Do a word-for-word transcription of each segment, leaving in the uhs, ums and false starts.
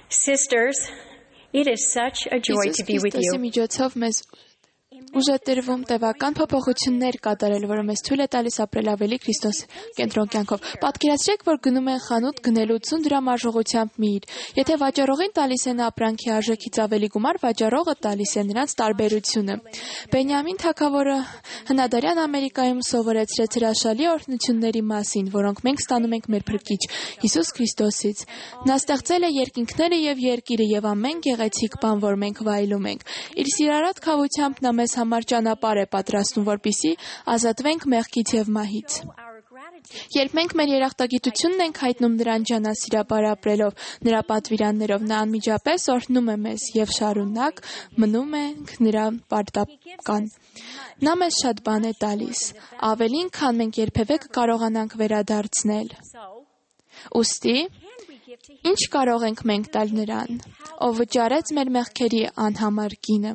Sisters, it is such a joy to be with you. Ուժատրվում տևական փոփոխություններ կատարել, որը մեզ թույլ է տալիս ապրել ավելի Քրիստոս կենտրոն կյանքով։ Պատկերացրեք, որ գնում են խանութ գնելու ութսուն դրամ արժողությամբ մի իր։ Եթե վաճառողին տալիս են ապրանքի արժեքից ավելի գումար, վաճառողը տալիս է նրանց տարբերությունը։ Բենյամին թագավորը հնադարյան Ամերիկայում սովորեցրեց հրաշալի օրհնությունների մասին, որոնք մենք ստանում ենք մեր Փրկիչ Հիսուս Քրիստոսից։ Նա ստեղծել է երկինքները եւ երկիրը եւ ամեն գեղեցիկ բան, որ մենք վայելում ենք։ Իր սիրառատ քավությամբ նա մեզ համար ճանապարհ է պատրաստում, որպեսզի ազատվենք մեղքից եւ մահից։ Երբ մենք մեր երախտագիտությունն ենք հայտնում նրան ջանասիրաբար ապրելով, նրա պատվիրաններով, նա անմիջապես օրհնում է մեզ եւ շարունակ մնում ենք նրա պարտական։ Նա մեզ շատ բան է տալիս, ավելին, քան մենք երբևէ կկարողանանք վերադարձնել։ Ուստի, ինչ կարող ենք մենք տալ նրան, ով վճարեց մեր մեղքերի անհամար գինը։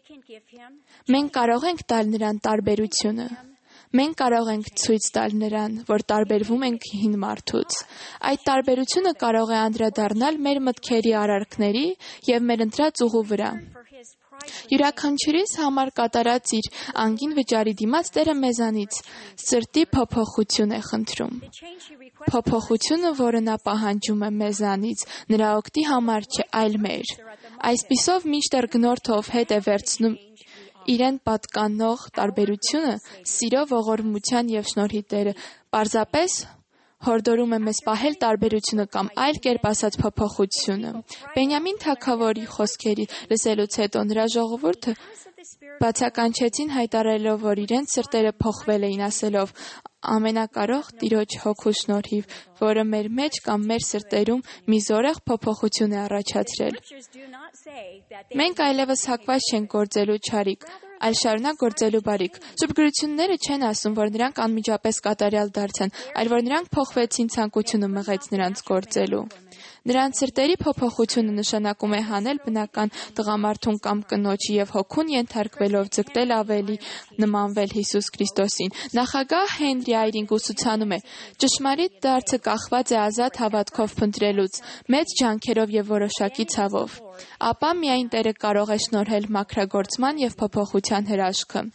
Մենք կարող ենք տալ նրան տարբերությունը։ Մենք կարող ենք ցույց տալ նրան, որ տարբերվում ենք հին մարդուց։ Այդ տարբերությունը կարող է անդրադառնալ մեր մտքերի արարքների եւ մեր ընտրած ուղու վրա։ Յուրաքանչյուրիս համար կատարած իր անգին վճարի դիմաց Տերը մեզանից սրտի փոփոխություն է խնդրում։ Փոփոխությունը, որը նա պահանջում է մեզանից, նրա օգտի համար չէ, այլ մեր։ Այսպիսով մինչդեռ գնորդով հետ է վերցնում իրեն պատկանող տարբերությունը, սիրո, ողորմության եւ շնորհի Տերը պարզապես հորդորում է մեզ պահել տարբերությունը կամ այլ կերպ ասած փոփոխությունը։ Բենյամին թագավորի խոսքերի լսելուց հետո նրա ժողովուրդը բացականչեցին հայտարարելով, որ իրենց սրտերը փոխվել էին, ասելով. Ամենակարող Տիրոջ հոգու շնորհիվ, որը մեր մեջ կամ մեր սրտերում մի զորեղ փոփոխություն է առաջացրել։ Մենք այլևս հակված չենք գործելու չարիք, այլ շարունակ գործելու բարիք։ Սուրբ գրությունները չեն ասում, որ նրանք անմիջապես կատարյալ դարձան, այլ որ նրանք փոխվեցին, ցանկությունը մղեց նրանց գործելու։ Նրանց սրտերի փոփոխությունը նշանակում է հանել բնական տղամարդուն կամ կնոջի եւ հոգուն ենթարկվելով ձգտել ավելի նմանվել Հիսուս Քրիստոսին։ Նախագահ Հենրի Այրինգ ուսուցանում է. ճշմարիտ դարձը կախված է ազատ հավատքով փնտրելուց, մեծ ջանքերով եւ որոշակի ցավով։ Ապա միայն Տերը կարող է շնորհել մաքրագործման եւ փոփոխության հրաշքը։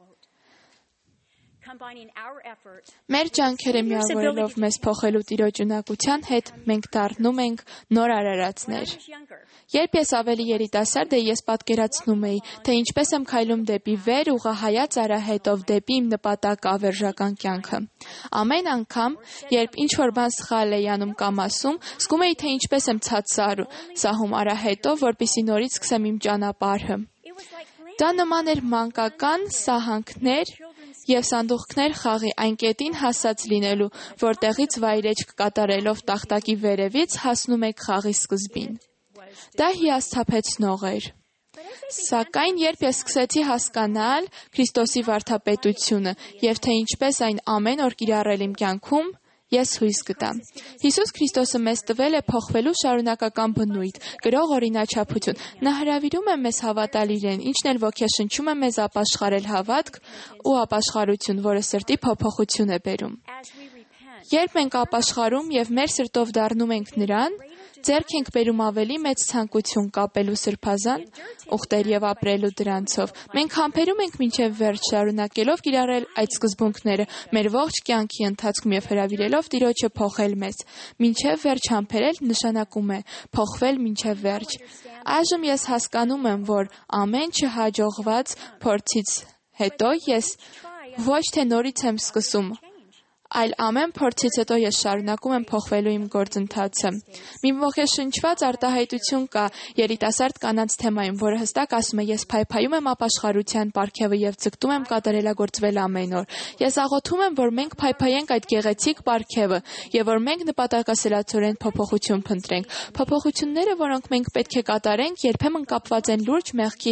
Մեր ջանքերը միավորելով մեզ փոխելու Տիրոջ ունակության հետ, մենք դառնում ենք նոր արարածներ։ Երբ ես ավելի երիտասարդ էի, ես պատկերացնում էի, թե ինչպես եմ քայլում դեպի վեր, ուղղահայաց արահետով դեպի իմ նպատակ ավերժական կյանքը։ Ամեն անգամ, երբ ինչ-որ բան սխալ էի անում կամ ասում, զգում էի, թե ինչպես եմ ցած սահում արահետով, որպեսզի նորից սկսեմ իմ ճանապարհը։ Դա նման էր մանկական սահանքներ և սանդուղքներ խաղի այն կետին հասած լինելու, որտեղից վայրեջք կատարելով տախտակի վերևից հասնում եք խաղի սկզբին։ Դա հիասթափեցնող էր։ Սակայն երբ ես սկսեցի հասկանալ Քրիստոսի վարդապետությունը և թե ինչպես այն ամեն օր կիրառել իմ կյանքում, ես հույս գտա։ Հիսուս Քրիստոսը մեզ տվել է փոխվելու շարունակական բնույթ, կրող օրինաչափություն։ Նա հրավիրում է մեզ հավատալ իրեն, ինչն էլ ոգեշնչում է մեզ ապաշխարել հավատք ու ապաշխարություն, որը սրտի փոփոխություն է բերում։ Երբ մենք ապաշխարում եւ մեր սրտով դառնում ենք նրան, ձեռք ենք բերում ավելի մեծ ցանկություն կապելու սրբազան ուխտեր եւ ապրելու դրանցով։ Մենք համբերում ենք մինչեւ վերջ, շարունակելով կիրառել այդ սկզբունքները մեր ողջ կյանքի ընթացքում եւ հրավիրելով Տիրոջը փոխել մեզ։ Մինչեւ վերջ համբերել նշանակում է փոխվել մինչեւ վերջ։ Այժմ ես հասկանում եմ, որ ամեն չհաջողված փորձից հետո ես ոչ թե նորից եմ սկսում, այլ ամեն փորձից հետո ես շարունակում եմ փոխվելու իմ գործընթացը։ Մի ոգեշնչված արտահայտություն կա երիտասարդ կանանց թեմայում, որը հստակ ասում է. ես փայփայում եմ ապաշխարության պարգևը եւ ձգտում եմ կատարելագործվել ամեն օր։ Ես աղոթում եմ, որ մենք փայփայենք այդ գեղեցիկ պարգևը եւ որ մենք նպատակասիրացորեն փոփոխություն փնտրենք։ Փոփոխությունները, որոնք մենք պետք է կատարենք, երբեմն կապված են լուրջ մեղքի հետ։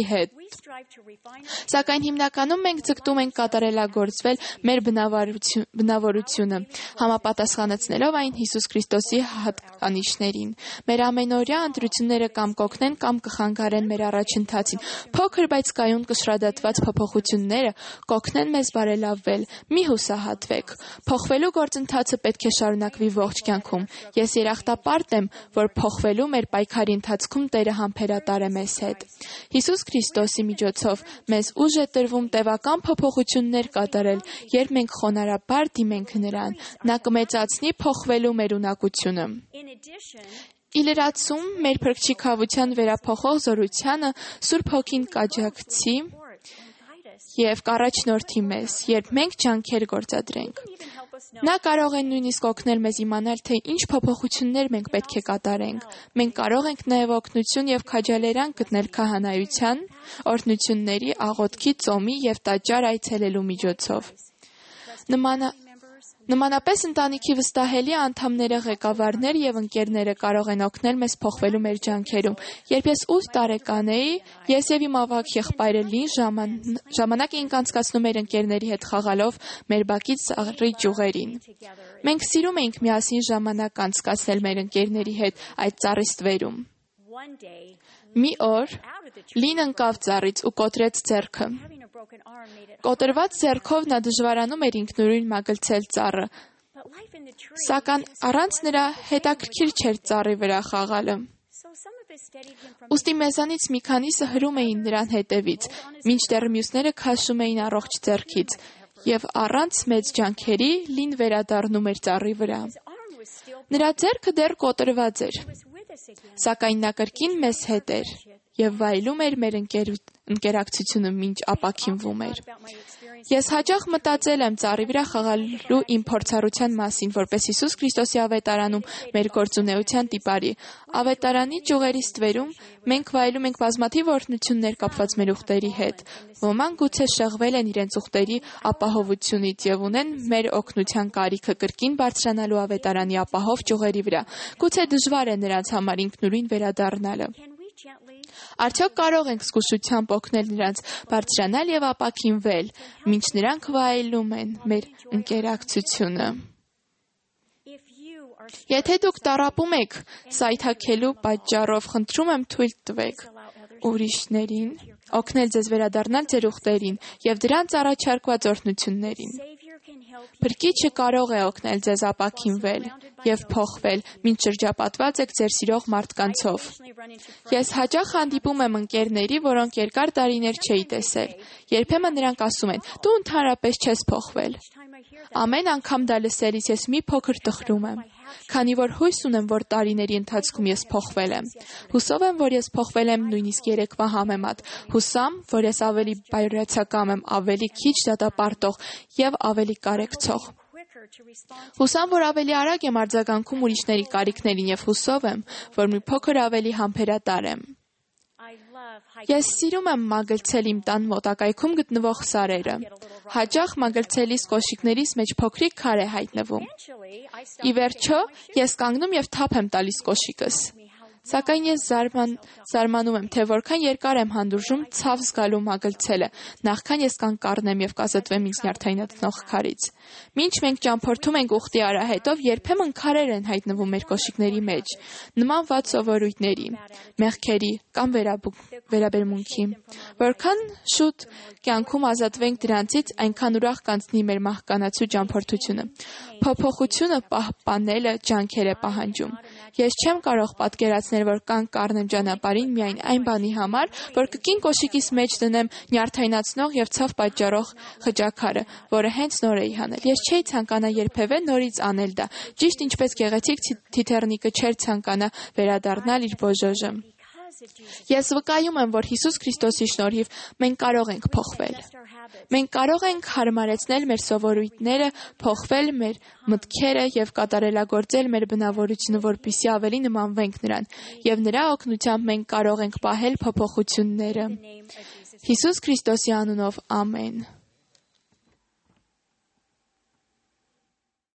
Սակայն հիմնականում մենք ձգտում ենք կատարելագործվել մեր բնավորությունը, համապատասխանեցնելով այն Հիսուս Քրիստոսի հատկանիշներին։ Մեր ամենօրյա ընտրությունները կամ կօգնեն, կամ կխանգարեն մեր առաջընթացին։ Փոքր, բայց կայուն կշռադատված փոփոխությունները կօգնեն մեզ բարելավվել։ Մի հուսահատվեք։ Փոխվելու գործընթացը պետք է շարունակվի ողջ կյանքում։ Ես երախտապարտ եմ, որ փոխվելու մեր պայքարի ընթացքում Տերը համբերատար է մեզ հետ։ Հիսուս Քրիստոսի միջոցով մեզ ուժ է տրվում տևական փոփոխություններ կատարել, երբ մենք խոնարհաբար դիմենք Նրան։ Նա կմեծացնի փոխվելու մեր ունակությունը։ Ի լրացում մեր Փրկչի քավության վերափոխող զորությանը Սուրբ Հոգին կաջակցի և կառաջնորդի մեզ, երբ մենք ջանքեր գործադրենք։ Նա կարող է նույնիսկ օգնել մեզ իմանալ, թե ինչ փոփոխություններ մենք պետք է կատարենք։ Մենք կարող ենք նաև օգնություն և քաջալերան գտնել քահանայության, օրհնությունների, աղոթքի, ծոմի և տաճար այցելելու միջոցով։ Նմանա... Նմանապես ընտանիքի վստահելի անդամները, ղեկավարներ և ընկերները կարող են օգնել մեզ փոխվելու մեր ջանքերում։ Երբ ես ութ տարեկան էի, ես և իմ ավագ եղբայրը լին ժաման... ժամանակ էինք անցկացնում մեր ընկերների հետ խաղալով մեր բակից ծառի ճյուղերին։ Մենք սիրում էինք միասին ժամանակ անցկացնել մեր ընկերների հետ այդ ծառի ստվերում։ Մի օր Լին ընկավ ծառից ու կոտրեց ձեռքը։ Կոտրված ձեռքով նա դժվարանում էր ինքնուրույն մագլցել ծառը, սակայն առանց նրա հետաքրքիր չէր ծառի վրա խաղալը։ Ուստի մեզանից մի քանիսը հրում էին նրան հետևից, մինչդեռ մյուսները քաշում էին առողջ ձեռքից, և առանց մեծ ջանքերի Լին վերադառնում էր ծառի վրա։ Նրա ձեռքը դեռ կոտրված էր, սակայն նա կրկին մեզ հետ էր և վայելում էր մեր ընկերակցությունը, մինչ ապաքինվում էր։ Ես հաճախ մտածել եմ ծառի վրա խաղալու իմ փորձառության մասին, որպես Հիսուս Քրիստոսի ավետարանում մեր գործունեության տիպարի։ Ավետարանի ճյուղերի ստվերում մենք վայելում ենք բազմաթիվ օրհնություններ կապված մեր ուխտերի հետ։ Ոմանք գուցե շեղվել են իրենց ուխտերի ապահովությունից և ունեն մեր օգնության կարիքը կրկին բարձրանալու ավետարանի ապահով ճյուղերի վրա։ Գուցե դժվար է նրանց համար ինքնուրույն վերադառնալը։ Արդյոք կարող ենք զգուշությամբ օգնել նրանց բարձրանալ և ապաքինվել, մինչ նրանք վայելում են մեր ընկերակցությունը։ Եթե դուք տառապում եք սայթաքելու պատճառով, խնդրում եմ թույլ տվեք ուրիշներին օգնել ձեզ վերադառնալ ձեր ուխտերին և դրանց առաջարկված օրհնություններին։ Փրկիչը կարող է օգնել ձեզ ապաքինվել և փոխվել, մինչ շրջապատված եք ձեր սիրող մարդկանցով։ Ես հաճախ հանդիպում եմ ընկերների, որոնք երկար տարիներ չէի տեսել։ Երբեմն նրանք ասում են. «Դու ընդհանրապես չես փոխվել»։ Ամեն անգամ դա լսելիս ես մի փոքր տխրում եմ, քանի որ հույս ունեմ, որ տարիների ընթացքում ես փոխվել եմ։ Հուսով եմ, որ ես փոխվել եմ նույնիսկ երեկվա համեմատ։ Հուսամ, որ ես ավելի բայրացակամ եմ, ավելի քիչ դատապարտող և ավելի կարեկցող։ Հուսամ, որ ավելի արագ եմ արձագանքում ուրիշների կարիքներին և հուսով եմ, որ մի փոքր ավելի համբերատար եմ։ Ես սիրում եմ մագլցել իմ տան մոտակայքում գտնվող սարերը։ Հաճախ մագլցելիս կոշիկներիս մեջ փոքրիկ քար է հայտնվում։ Ի վերջո, ես կանգնում և թափ եմ տալիս կոշիկս։ Սակայն ես զարման, զարմանում եմ, թե որքան երկար եմ հանդուրժում ցավ զգալու մագլցելը, նախքան ես կանգառնեմ և կազատվեմ ինձ նյարդայնացնող քարից։ Մինչ մենք ճամփորդում ենք ուխտի արահետով, երբեմն քարեր են հայտնվում մեր կոշիկների մեջ, նման վատ սովորույթների, մեղքերի կամ վերաբերմունքի։ Որքան շուտ կյանքում ազատվենք դրանցից, այնքան ուրախ կանցնի մեր մահկանացու ճամփորդությունը։ Փոփոխությունը պահպանելը ջանքեր է պահանջում։ Ես չեմ կարող պատկերացնել, որ կանգ առնեմ ճանապարհին միայն այն բանի համար, որ կկին կոշիկիս մեջ դնեմ նյարդայնացնող և ցավ պատճառող խճաքարը, որը հենց նոր էի հանել։ Ես չէի ցանկանա երբևէ նորից անել դա, ճիշտ ինչպես գեղեցիկ թիթեռնիկը չէր ցանկանա վերադառնալ իր բոժոժը։ Ես վկայում եմ, որ Հիսուս Քրիստոսի շնորհիվ մենք կարող ենք փոխվել։ Մենք կարող ենք հարմարեցնել մեր սովորույթները, փոխվել մեր մտքերը և կատարելագործել մեր բնավորությունը, որպեսզի ավելի նմանվենք նրան, և նրա օգնությամբ մենք կարող ենք պահել փոփոխությունները։ Հիսուս Քրիստոսի անունով ամեն։